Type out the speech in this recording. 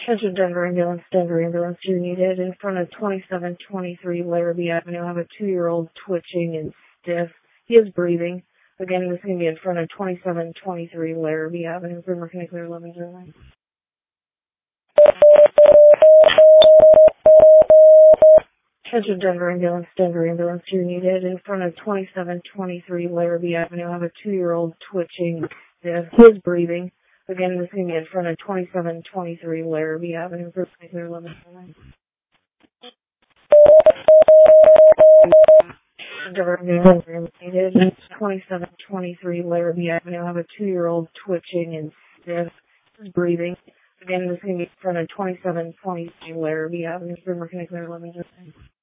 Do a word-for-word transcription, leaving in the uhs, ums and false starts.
Attention Denver ambulance, Denver ambulance, you're needed in front of twenty-seven twenty-three Larrabee Avenue. I have a two-year-old twitching and stiff. He is breathing. Again, this is going to be in front of twenty-seven twenty-three Larrabee Avenue. Denver, can I clear eleven zero nine? Attention Denver ambulance, Denver ambulance, you're needed in front of twenty-seven twenty-three Larrabee Avenue. I have a two-year-old twitching and stiff. He is breathing. Again, this is going to be in front of twenty-seven twenty-three Larrabee Avenue. Denver, can I clear eleven zero nine? Needed twenty-seven twenty-three Larrabee Avenue. I have a two-year-old twitching and stiff. He's breathing. Again, this is going to be in front of twenty-seven twenty-three Larrabee Avenue. Denver, can I clear eleven zero nine?